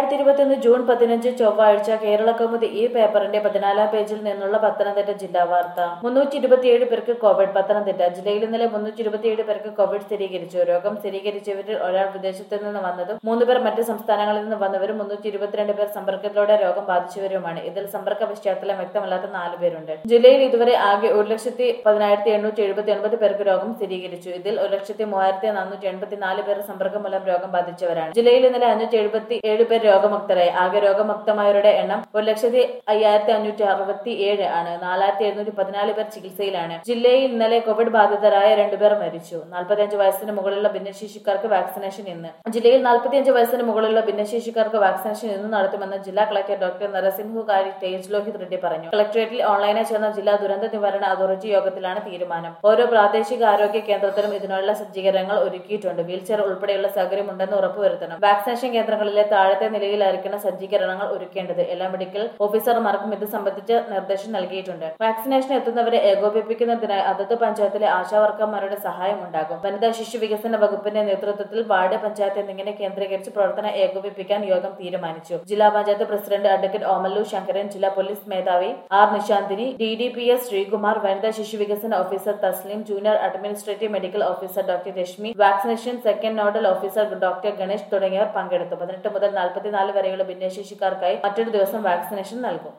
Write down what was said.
2021 June 15 ചൊവ്വാഴ്ച കേരളകൗമുദി ഈ പേപ്പറിന്റെ 14-ാം പേജിൽ നിന്നുള്ള പത്തനംതിട്ട ജില്ലാ വാർത്ത. 327 പേർക്ക് കോവിഡ്. പത്തനംതിട്ട ജില്ലയിൽ ഇന്നലെ 327 പേർക്ക് കോവിഡ് സ്ഥിരീകരിച്ചു. രോഗം സ്ഥിരീകരിച്ചവരിൽ ഒരാൾ വിദേശത്തു നിന്ന് വന്നതും 3 പേർ മറ്റ് സംസ്ഥാനങ്ങളിൽ നിന്ന് വന്നവരും 322 പേർ സമ്പർക്കത്തിലൂടെ രോഗം ബാധിച്ചവരുമാണ്. ഇതിൽ സമ്പർക്ക പശ്ചാത്തലം വ്യക്തമല്ലാത്ത 4 പേരുണ്ട്. ജില്ലയിൽ ഇതുവരെ ആകെ 1,10,879 പേർക്ക് രോഗം സ്ഥിരീകരിച്ചു. ഇതിൽ 1,03,484 പേർ സമ്പർക്കം മൂലം രോഗം ബാധിച്ചവരാണ്. ജില്ലയിൽ ഇന്നലെ 577 പേർ രോഗമുക്തരായി. ആകെ രോഗമുക്തമായവരുടെ എണ്ണം 1,05,567 ആണ്. 4,714 പേർ ചികിത്സയിലാണ്. ജില്ലയിൽ ഇന്നലെ കോവിഡ് ബാധിതരായ 2 പേർ മരിച്ചു. 45 വയസ്സിന് മുകളിലുള്ള ഭിന്നശേഷിക്കാർക്ക് വാക്സിനേഷൻ ഇന്ന്. ജില്ലയിൽ 45 വയസ്സിന് മുകളിലുള്ള ഭിന്നശേഷിക്കാർക്ക് വാക്സിനേഷൻ ഇന്ന് നടത്തുമെന്ന് ജില്ലാ കളക്ടർ ഡോക്ടർ നരസിംഹുകാരി തേജ് ലോഹിത് റെഡ്ഡി പറഞ്ഞു. കളക്ടറേറ്റിൽ ഓൺലൈനായി ചേർന്ന ജില്ലാ ദുരന്ത നിവാരണ അതോറിറ്റി യോഗത്തിലാണ് തീരുമാനം. ഓരോ പ്രാദേശിക ആരോഗ്യ കേന്ദ്രത്തിലും ഇതിനുള്ള സജ്ജീകരണങ്ങൾ ഒരുക്കിയിട്ടുണ്ട്. വീൽചെയർ ഉൾപ്പെടെയുള്ള സൗകര്യമുണ്ടെന്ന് ഉറപ്പുവരുത്തണം. വാക്സിനേഷൻ കേന്ദ്രങ്ങളിലെ താഴത്തെ നിലയിലായിരിക്കണം സജ്ജീകരണങ്ങൾ ഒരുക്കേണ്ടത്. എല്ലാ മെഡിക്കൽ ഓഫീസർമാർക്കും ഇത് സംബന്ധിച്ച നിർദ്ദേശം നൽകിയിട്ടുണ്ട്. വാക്സിനേഷൻ എത്തുന്നവരെ ഏകോപിപ്പിക്കുന്നതിനായി അതത് പഞ്ചായത്തിലെ ആശാവർക്കർമാരുടെ സഹായം ഉണ്ടാകും. വനിതാ ശിശു വികസന വകുപ്പിന്റെ നേതൃത്വത്തിൽ വാർഡ്, പഞ്ചായത്ത് എന്നിങ്ങനെ കേന്ദ്രീകരിച്ച് പ്രവർത്തനം ഏകോപിപ്പിക്കാൻ യോഗം തീരുമാനിച്ചു. ജില്ലാ പഞ്ചായത്ത് പ്രസിഡന്റ് അഡ്വക്കേറ്റ് ഓമല്ലു ശങ്കരൻ, ജില്ലാ പോലീസ് മേധാവി ആർ നിശാന്തിനി, DDPS ശ്രീകുമാർ, വനിതാ ശിശു വികസന officer Thasleem, junior administrative medical officer doctor Reshmi, vaccination second nodal officer doctor Ganesh തുടങ്ങിയവർ പങ്കെടുത്തു. 18 മുതൽ 44 വരെയുള്ള ഭിന്നശേഷിക്കാർക്കായി മറ്റൊരു ദിവസം വാക്സിനേഷൻ നൽകും.